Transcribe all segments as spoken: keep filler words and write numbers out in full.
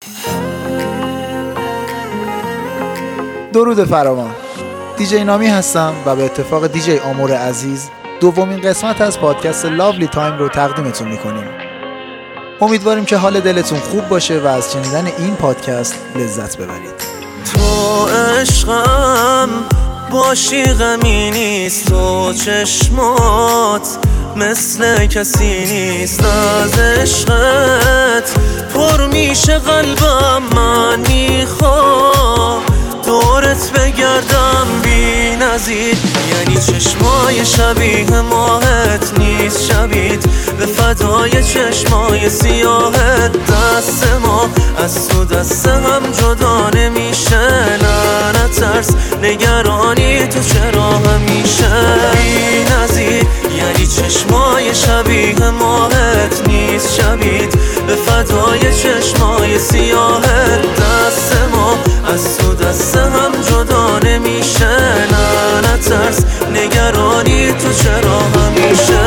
درود فراوان. دیجی نامی هستم و به اتفاق دیجی آمور عزیز دومین قسمت از پادکست لاولی تایم رو تقدیمتون میکنیم. امیدواریم که حال دلتون خوب باشه و از شنیدن این پادکست لذت ببرید. تو عشقم باشی غمی نیست، تو چشمات مثل کسی نیست. از عشقت پر میشه قلبم، من میخوام دورت بگردم بی نظیر. یعنی چشمای شبیه ماهت نیست شبیت، به فدای چشمای سیاهت. دست ما از تو دست هم جدا نمیشه، نه نترس نگرانی تو چرا همیشه بی نظیر. یعنی چشمای شبیه ماهت نیست شبیت، به فدای چشمای سیاهت. دست ما از تو دست هم جدا نمیشه، نه نترس نگرانی تو چرا همیشه.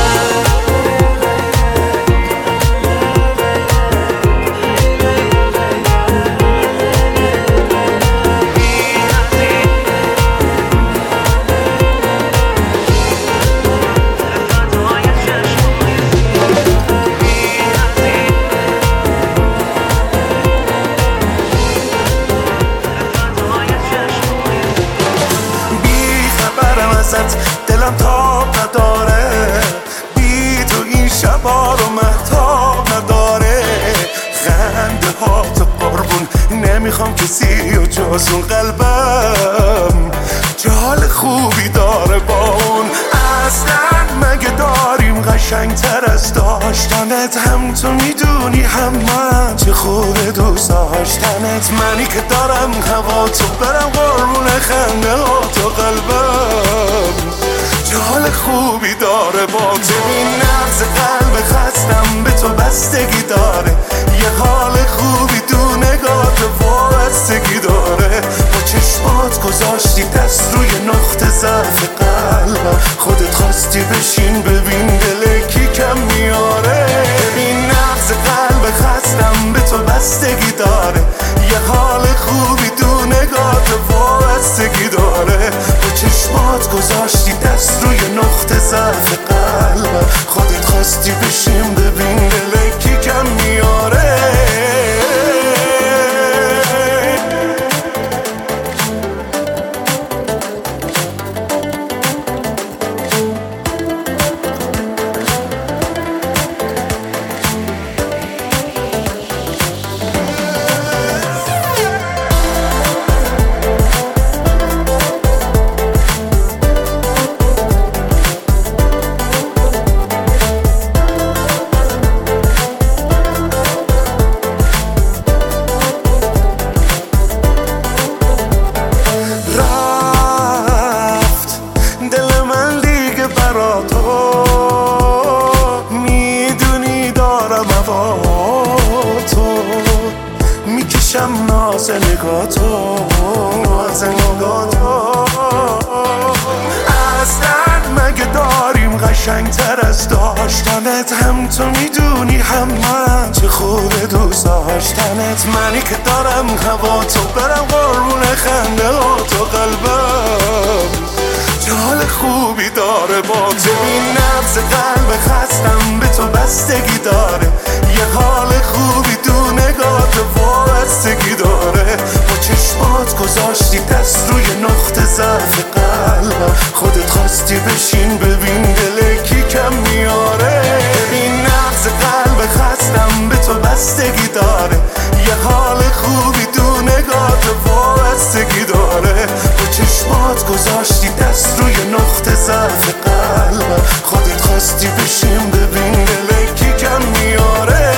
دلم تاب نداره، بی تو این شبا رو مهتاب نداره. خنده ها تو قربون نمیخوام کسی و جز اون قلبم جال خوبی داره با اون. اصلا مگه داریم قشنگ تر از داشتنت؟ هم تو میدونی هم من چه خوبه دوست داشتنت. منی که دارم هوا تو برم قربون خنده ها تو قلبم جال خوبی داره با تو. این نبض قلب خستم به تو بستگی داره، یه حال خوبی تو نگات وابستگی داره. با چشمات گذاشتی دست روی نقطه ضعف قلبم، خودت خواستی بشین ببین دل کی کم میاره. این نبض قلب خستم به تو بستگی داره، یه حال خوبی تو نگات وابستگی داره. با چشمات گذاشتی دست روی نقطه ضعف قلبم، خودت خواستی بشین ببین دل کی کم میاره. میکشم ناز نگاتو ناز نگاتو. اصلا مگه داریم قشنگ تر از داشتنت؟ هم تو میدونی هم من چه خوبه دوست داشتنت. منی که دارم هوا تو برم قربون خنده ها تو قلبم جال خوبی داره با تو. این نبض قلب خستم به تو بستگی داره، یه حال خوبی تو نگات وابستگی داره. با چشمات گذاشتی دست روی نقطه ضعف قلبم، خودت خواستی بشین ببین دل کی کم میاره. این نبض قلب خستم به تو بستگی داره، یه حال خوبی تو نگات وابستگی داره. با چشمات گذاشتی دست روی نقطه ضعف قلبم، خودت خواستی بشین ببین دل کی کم میاره.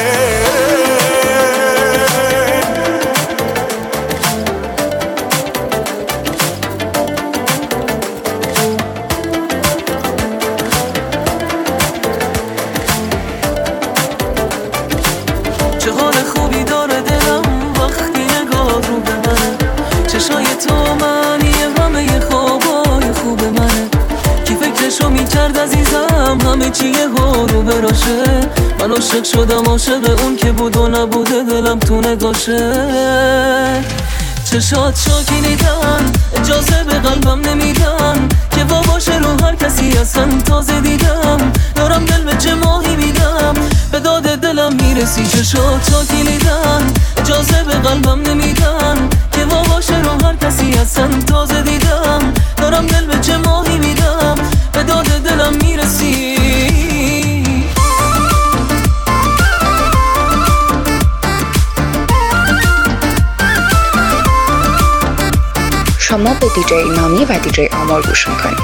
چه حال خوبی داره دلم وقتی نگاه رو به منه. چشای تو معنی همه خوابای خوب منه. کی فکرشو میکرد عزیزم همه چی یکی یه رو براشه. من عاشق شدم، عاشق اون که بود و نبوده دلم تو نگاشه. چشات شاکینیدن، اجازه به قلبم نمیدن که وا باشه رو هر کسی اصلا. تازه دیدم دارم دل به چه ماهی میدم، به داد دلم میرسی. چشات شاکینیدن، اجازه به قلبم نمیدن که وا باشه رو هر کسی اصلا. تازه دیدم دارم دل به چه ماهی میدم، به داد دلم میرسی. شما به دیجی نامی و دیجی آمور گوش میکنید.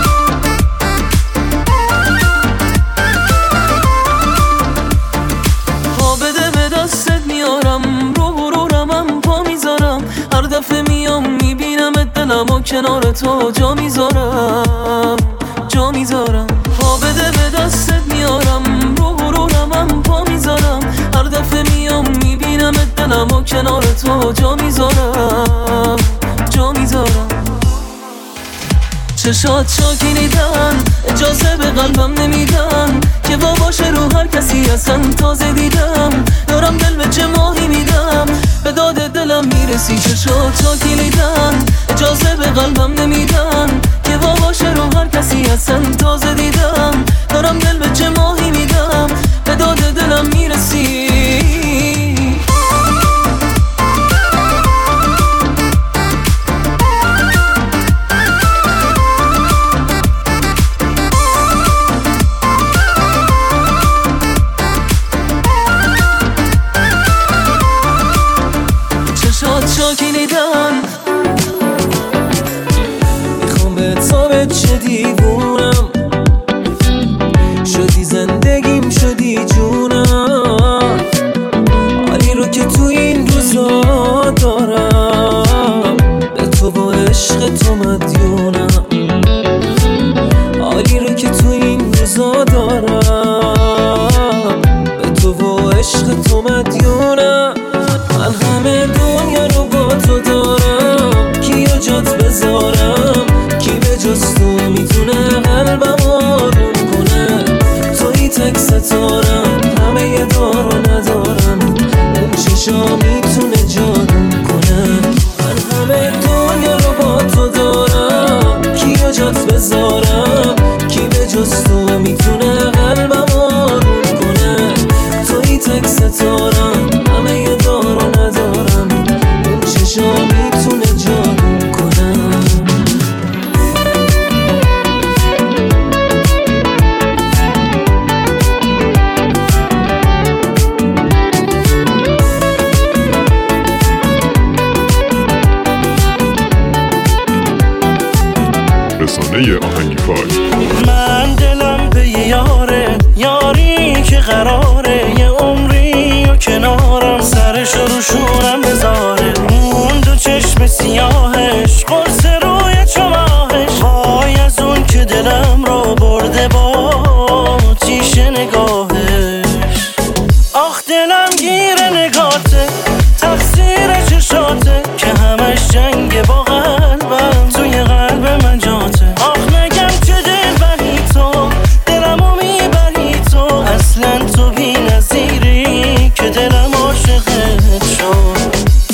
پا بده به دستت میارم، رو غرورمم پا میذارم. هر دفعه میام میبینم دلم و کنار تو جا میذارم، جا میذارم. پا بده به دستت میارم، رو غرورمم پا میذارم. هر دفعه میام میبینم دلم و کنار تو جا میذارم، جا میذارم. چشات شاکینیدن، اجازه به قلبم نمیدن که وا باشه رو هر کسی اصلا. تازه دیدم دارم دل به چه ماهی میدم، به داد دلم میرسی. چشات شاکینیدن، اجازه به قلبم نمیدن که وا باشه رو هر کسی اصلا. تازه دیدم دارم دل به چه ماهی میدم، به داد دلم میرسی. شاکینیدن، میخوام به ثابت چه دیوونم شدی، زندگیم شدی جونم. حالی رو که تو این روزا دارم، به تو و عشق تو مدیونم. حالی رو که تو این روزا دارم، به تو و عشق تو مدیونم. من همه دنیا رو با تو دارم، کیو جات بذارم؟ کی به جز تو میتونه قلبم آروم کنه؟ توی تک ستارم، همه یه دارو ندارم. اون چشا میتونه جادو کنه. من همه دنیا رو با تو دارم، کیو جات بذارم؟ کی به جز تو میتونه قلبم آروم کنه؟ توی تک ستارم، همه یه دارو ندارم. اون چشا میتونه جادو کنه. رسانه آهنگی‌فای. من دلم به یه یاره، یاری که قراره یه عمری و کنارم، سرش رو شونم بذاره. اون دو چشم سیاهش، قرص روی چماهش، وای از اون که دلم رو برده با تیش نگاهش. آخ دلم گیر نگاته، تقصیر چشاته که همش جنگ با قلبم، توی قلب من جاته. آخ نگم که دل بری تو، دلمو میبری تو، اصلا تو بی نظیری که دلم عاشقت شد.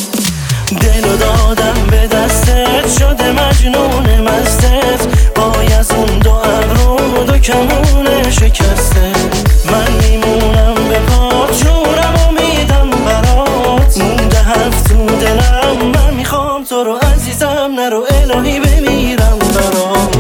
دلو دادم به دستت، شده مجنون مستت، وای از اون دو ابرو دو کمون شکسته. من میمونم به پات، جونمو میدم برات، مونده هفت تو دلم. من میخوام تو رو عزیزم، نرو الهی بمیرم برات.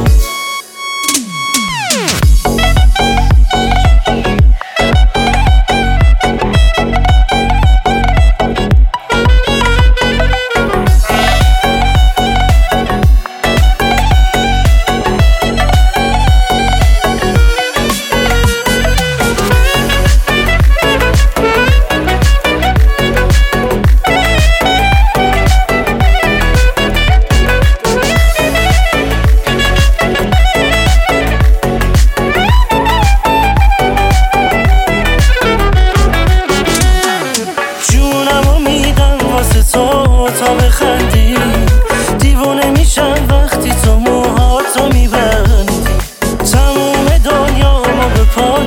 پا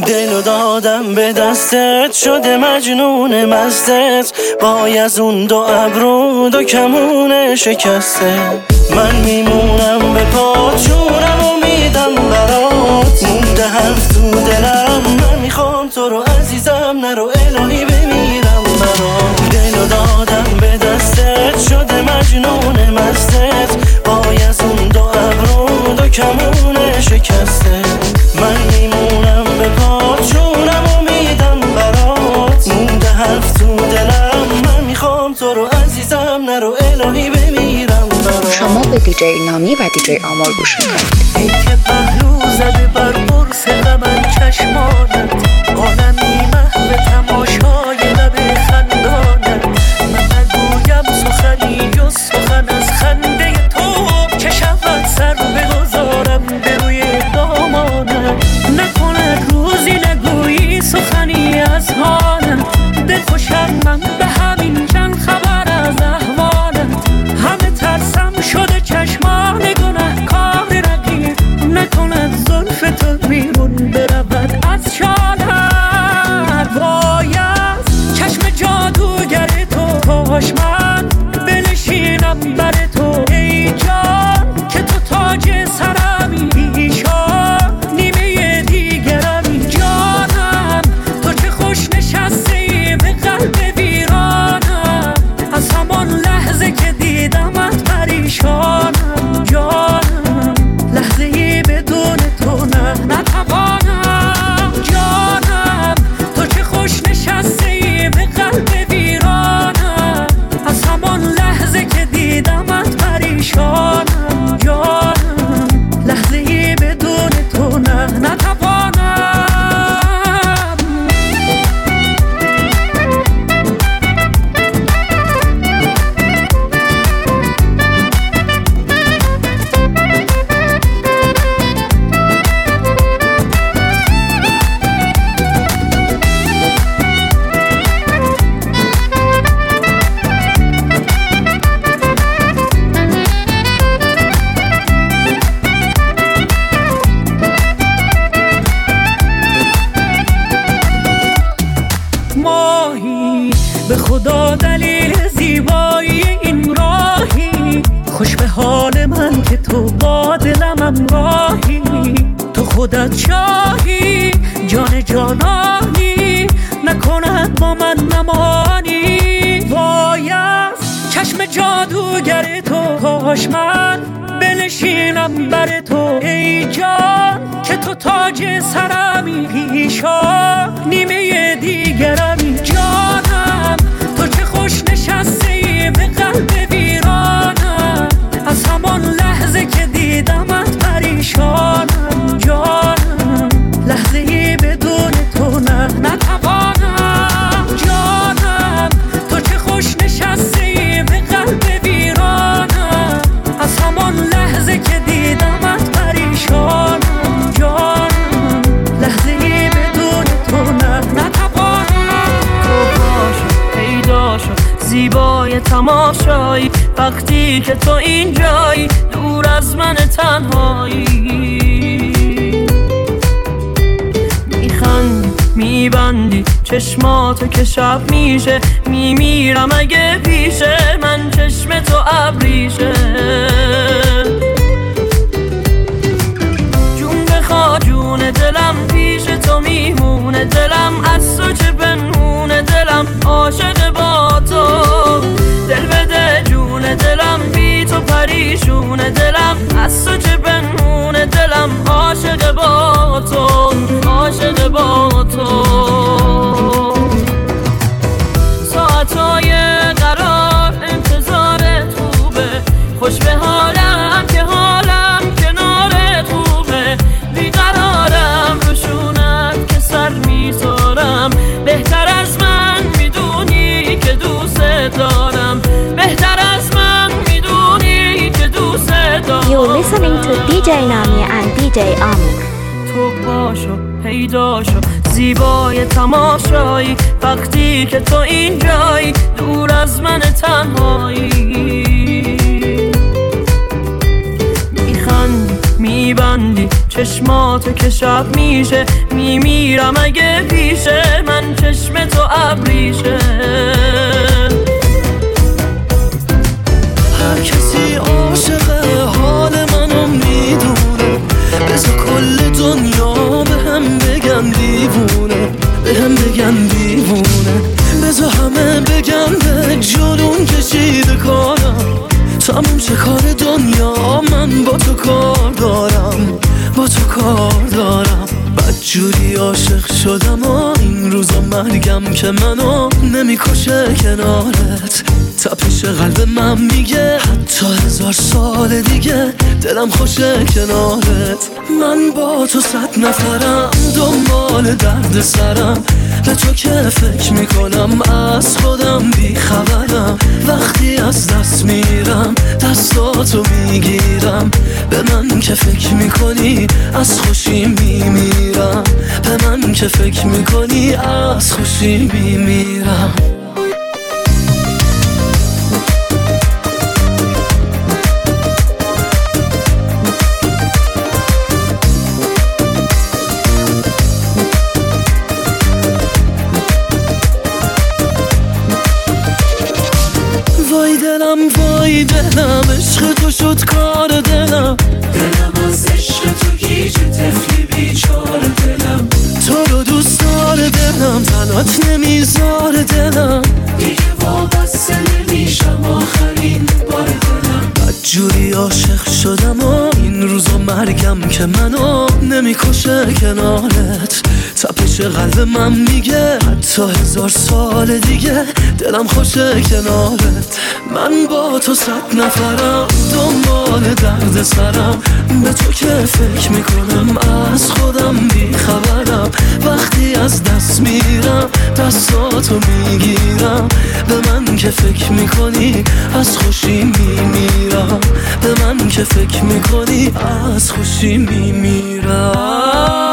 دلو دادم به دستت شده مجنون مستت وای از اون دو ابرو دو کمون شکسته من میمونم به پات جونم و میدم برات مونده حرف تو دلم من میخوام تو رو عزیزم نرو الهی بمیرم برات دلو دادم به دستت شده مجنون مستت وای از اون دو ابرو دو کمون شکسته من میمونم به پات جونم و میدم برات مونده حرف تو دلم من میخوام تو رو عزیزم نرو الهی بمیرم برات شما به دیجی نامی و دیجی آمار گوش میکنید. ای که پهلو زده بر برس غمن چشمانت عالمی محو تماشای لب خندانت من نگویم سخنی جز سخن از خنده تو چه شود سر بگذارم به روی دامانت نکند روزی نگویی سخنی از حالم دل خوشم من به همین چند خبر از احوالت همه ترسم شده چشمان گناه کار رقیب نکند زلف تو بیرون برود از شالت وای از چشم جادوگر تو کاش من بنشینم بر تو ای جان که تو تاج سرمی ایشان نیمه دیگرمی جانم تو چه خوش نشستی به قلب ویرانم از همان لحظه که دیدمت پریشانم جانم لحظه ای بدون تو نه نتوانم جانم تو چه خوش نشستی به قلب ویرانم از همان لحظه که دیدمت پریشانم جانم لحظه ای بدون تو نه نتوانم ماهی به خدا دلیل زیبایی این راهی خوش به حال من که تو با دلم همراهی تو خودت شاهی جان جانانی نکند با من نمانی وای از چشم جادوگر تو کاش من بنشینم بر تو ای جان که تو تاج سرمی پیشان نیمه دیگرمی جانم تو چه خوش نشستی به قلب ویرانم از همان لحظه که دیدمت پریشانم جانم لحظه ای بدون تو نه نتوانم جانم تو چه خوش نشستی به قلب ویرانم از همان لحظه که دیدمت پریشانم جانم لحظه ای بدون تو نه نتوانم تو باشو پیدا شو زیبای تماشایی وقتی که تو اینجایی دور از من تنهایی میخندی میبندی چشماتو که شب میشه میمیرم اگه پیشه من چشم تو ابریشه جون بخوا جون دلم پیش تو میمونه دلم از تو چه بنمونه دلم عاشق با تو دل بده جون دلم بی تو پریشونه دلم از تو چه بنمونه دلم عاشق با تو عاشق با تو ساعتای قرار انتظارت خوبه خوش به حالم که حالم کنارت خوبه بیقرارم روشونت که سر میذارم بهتر از من میدونی که دوست دارم بهتر از من میدونی که دوست دارم You're listening to دی جی Nami and دی جی Amir. تو باشو پیدا شو زیبای تماشایی وقتی که تو اینجایی دور از من تنهایی میخندی میبندی چشماتو که شب میشه میمیرم اگه پیشه من چشم تو ابریشه هر کسی عاشق حال منو میدونه بذار کل دنیا به هم بگن دیوونه به هم بگن دیوونه بذار همه بگن به جلون کشیده کارم تموم شه کار دنیا من با تو کار دارم با تو کار دارم بدجوری عاشق شدم و این روزا مرگم که منو نمیکشه کنارت تپش قلب من میگه حتی هزار سال دیگه دلم خوشه کنارت من با تو صد نفرم دنبال درد سرم به تو که فکر میکنم از خودم بیخبرم وقتی از دست میرم دستاتو میگیرم به من که فکر میکنی از خوشی میمیرم به من که فکر میکنی از خوشی میمیرم وای دلم وای دلم عشق تو شد کار دلم دلم از عشق تو گیج طفلی بیچار دلم تو رو دوست دار دلم تنات نمیذار دلم دیگه وابسته نمیشم آخرین بار دلم بدجوری عاشق شدم و این روزا مرگم که منو نمیکشه کنارت تپش قلب من میگه حتی هزار سال دیگه دلم خوشه کنارت من با تو صد نفرم دنبال درد سرم به تو که فکر میکنم از خودم بیخبرم وقتی از دست میرم دستاتو میگیرم به من که فکر میکنی از خوشی میمیرم به من که فکر میکنی از خوشی میمیرم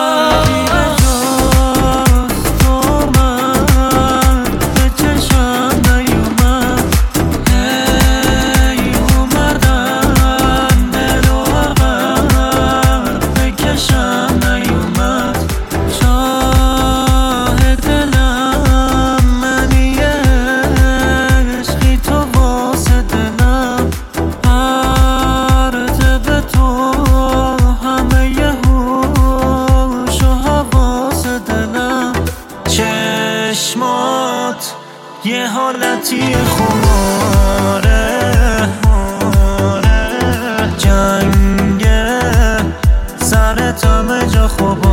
یه حالتی خماره جنگه سرت همه جا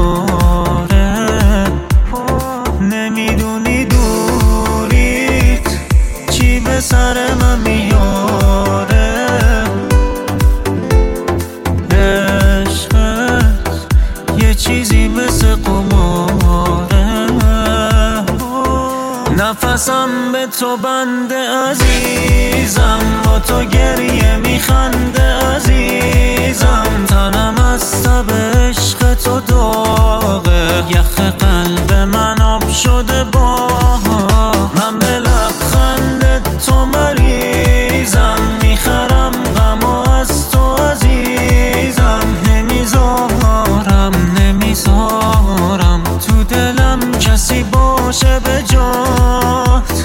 خباره نمیدونی دوریت چی به سر من میاره عشقت یه چیزی مثل قماره نفسم به تو بنده عزیزم با تو گریه میخنده عزیزم تنم از تب عشق تو داغه یخ قلب من آب شده با من به لبخند تو مریضم میخرم غم از تو عزیزم نمیذارم نمیذارم تو دلم کسی باشه به جات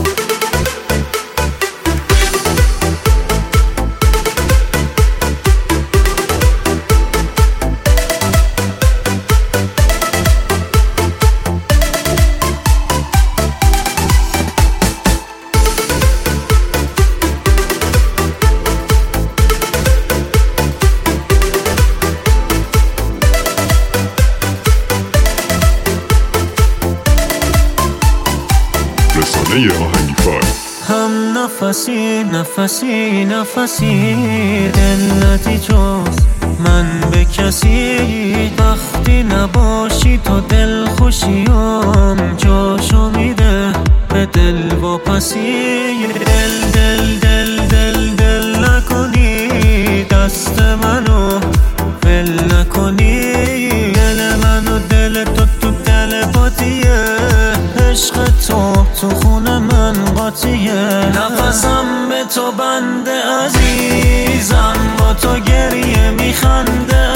رسانه آهنگی فای هم نفسی نفسی نفسی دلتی جز من به کسی وقتی نباشی تو دل خوشیم جاشو میده به دل واپسی دل دل دل دل دل نکنی دست منو ول نکنی دل منو دل تو تو دل پاتیه عشق تو تو خون من قاطیه نفسم به تو بنده عزیزم با تو گریه میخنده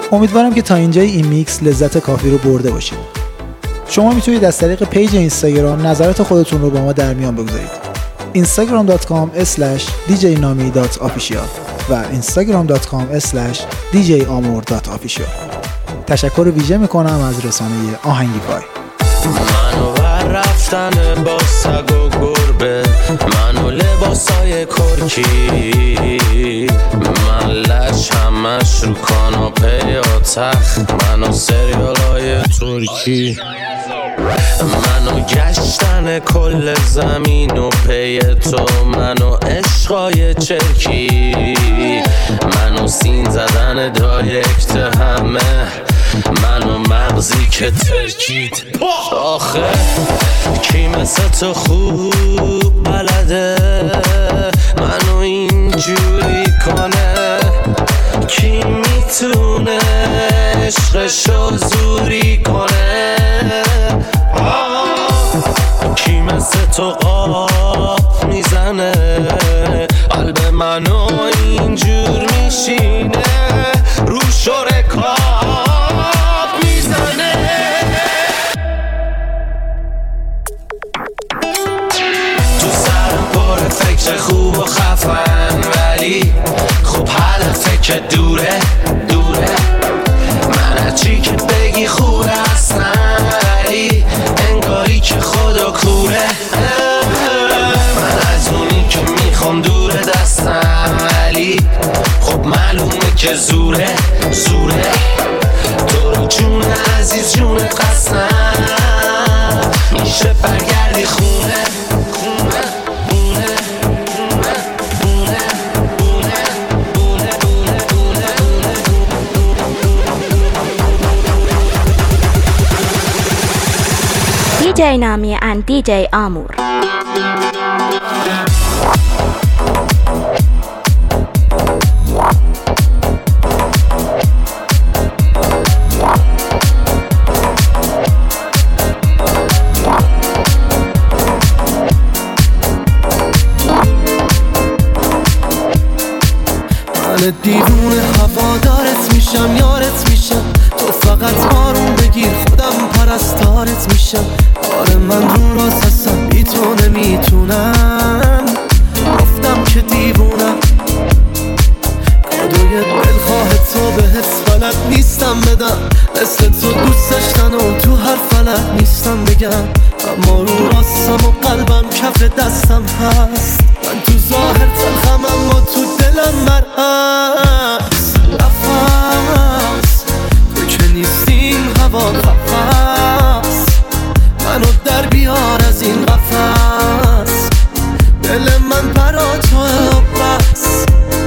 امیدوارم که تا اینجای این میکس لذت کافی رو برده باشید. شما میتونید از طریق پیج اینستاگرام نظرات خودتون رو با ما در میان بگذارید. اینستاگرام دات کام اسلش دی جی نامی دات آفیشیال و اینستاگرام دات کام اسلش دی جی آمور دات آفیشیال. تشکر ویژه میکنم از رسانه آهنگی پای. منو بر رفتن با سگ و گربه، منو لباسای کرکی، من لج همش رو کاناپه یا تخت، منو سریالای ترکی، منو گشتن کل زمین و پی تو، منو عشقای چرکی، منو سین زدن دایرکت همه، منو مغزی که ترکید. آخه کی مثل تو خوب بلده منو اینجوری کنه؟ کی میتونه عشقشو زوری کنه؟ کی مثل تو قاپ میزنه قلب منو اینجور میشینه، رو شرکات میزنه. تو سرم پر فکر خوب و خفن، ولی خب هدف که دوره دوره، من هرچی که بگی خوره هستم، ولی انگاری که خدا کوره. من از اونی که میخوام دوره دستم، ولی خب معلومه که زوره زوره. تو رو جون عزیز جونت قسم، میشه برگردی خونه خونه خونه خونه خونه خونه خونه خونه. دی جی نامی and دی جی آمور. من دیوونه هوادارت میشم، یارت میشم، تو فقط آروم بگیر خودم پرستارت میشم. آره من رو راست هستم، بی تو نمیتونم، گفتم که دیوونم، کادوی دلخواه تو بهت بلد نیستم بدم، مثل تو دوست داشتن و تو هر فلک نیستم بگم، اما رو راستم و قلبم کف دستم هست. من تو ظاهر تلخم اما تو دلم مرهست. نفس تو که نیستی این هوا قفس، منو در بیار از این قفس، دل من برا توه بس.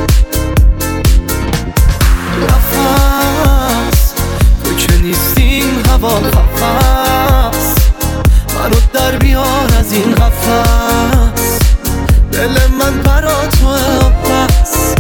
نفس تو که نیستی این هوا قفس، منو در بیار از این قفس، دل من برا توه بس.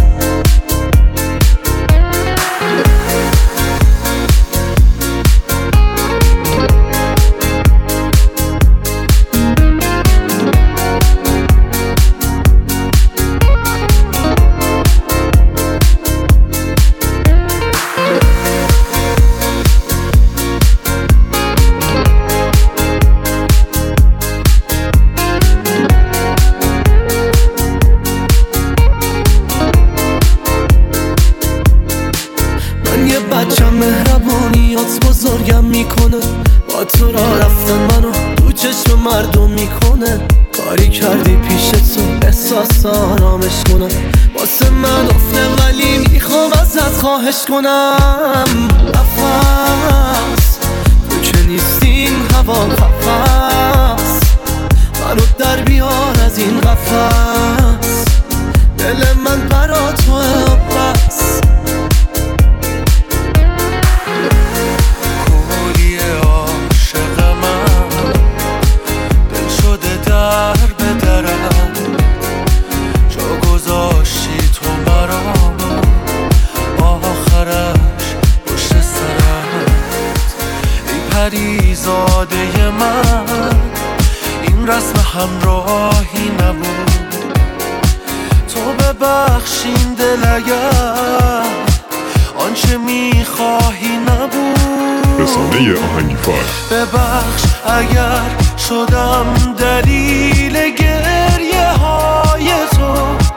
بچم مهربونیات بزرگم میکنه، با تو را رفتن منو تو چشم مردم میکنه. کاری کردی پیش تو احساس آرامش کنم، واسه من افته ولی میخوام ازت خواهش کنم. نفس تو که نیستی این هوا قفس، منو در بیار از این قفس، دل من برا توه بس. در به درم جا گذاشتی تو برام، آخرش پشت سرت. ای پریزاده من این رسم همراهی نبود، تو ببخشین دل اگر آنچه میخواهی نبود. رسانه آهنگی فای. ببخش اگر شدم دلیل گریه های تو،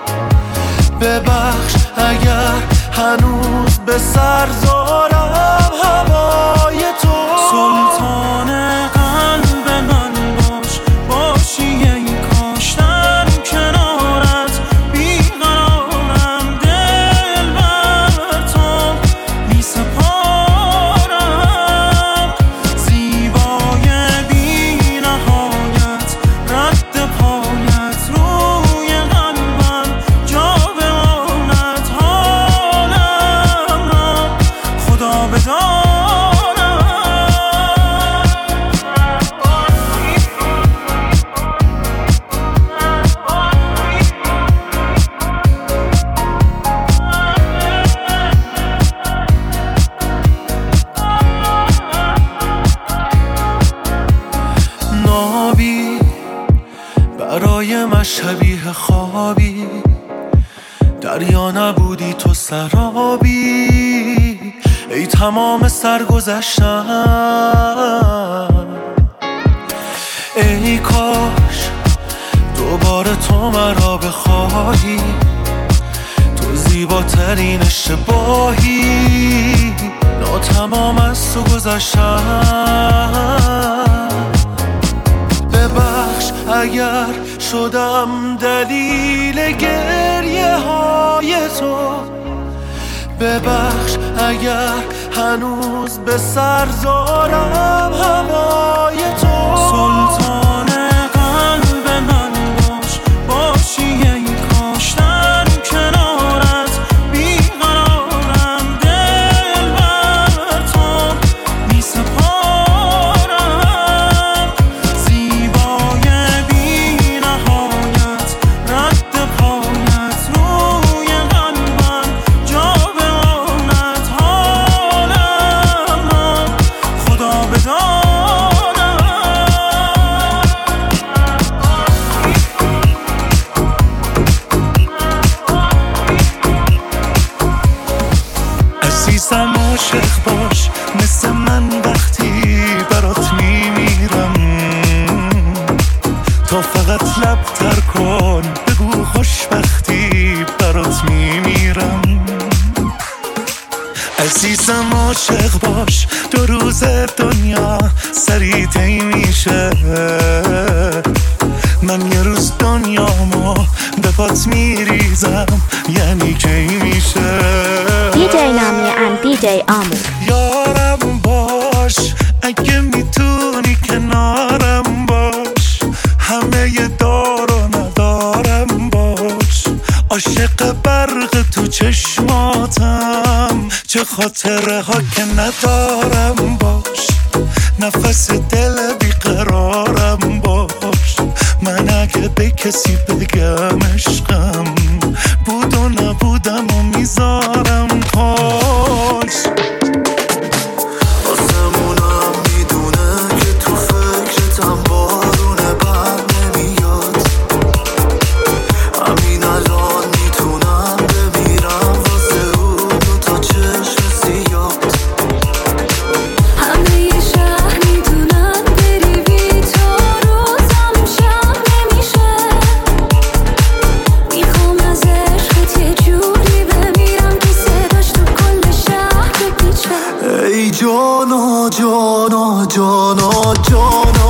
ببخش اگر هنوز به سر زارم هوای تو. سلطان قلب من باش، باشی ای کاشتن کنارت، بیقرارم دل بر تو می سپارم. زیبای بی نهایت رد پایت روی قلبم جا بماند، حالم را خدا بدان. نابی برای من شبیه خوابی، دریا نبودی تو سرابی. ای تمام سرگذشتم، ای کاش دوباره تو مرا بخواهی. تو زیباترین اشتباهی، ناتمام از تو گذشتم. ببخش اگر شدم دلیل گریه های تو، ببخش اگر هنوز به سر زارم هوای تو. سلطان قلب من باش، باشی ای کاشتن کنارت، بیقرارم دل بر تو می سپارم. زیبای بی نهایت رد پایت روی قلبم جا بماند، حالم را خدا بدان. عزیزم عاشق باش مثل من وقتی برات میمیرم، تا فقط لب تر کن بگو خوشبختی برات میمیرم. عزیزم عاشق باش دو روز دنیا سریع طی میشه، من یه روز دنیامو به پات میریزم، یعنی کی میشه. دیجی نامی and دیجی آمور. یارم باش اگه میتونی کنارم باش، همه ی دار و ندارم باش. عاشق برق تو چشماتم، چه خاطره ها که ندارم باش. نفس دل بیقرارم باش، من اگه به کسی بگم عشقم بود و نبودم و میذارم پاش. آسمونم میدونه که تو فکرتم بارونه بر نمیاد، همین الان میتونم بمیرم واسه اون دو تا چشم سیاد. همه ی شهر میدونن بری بی تو روزم شب نمیشه، میخوام از عشقت یه جوری بمیرم که صداش تو کل شهر بپیچه. ای جانا جانا جانا جانا،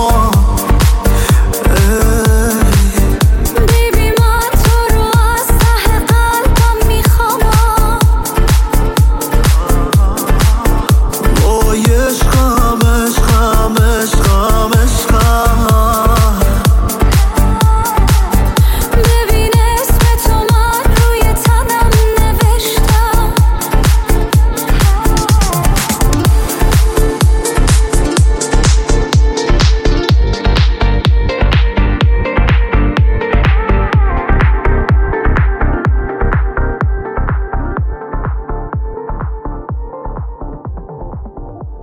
بیبی من تو رو از ته قلبم میخوام، وای عشقم عشقم عشقم عشقم. ببین اسم تو من روی تنم نوشتم.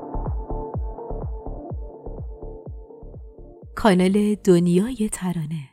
کانال دنیای ترانه.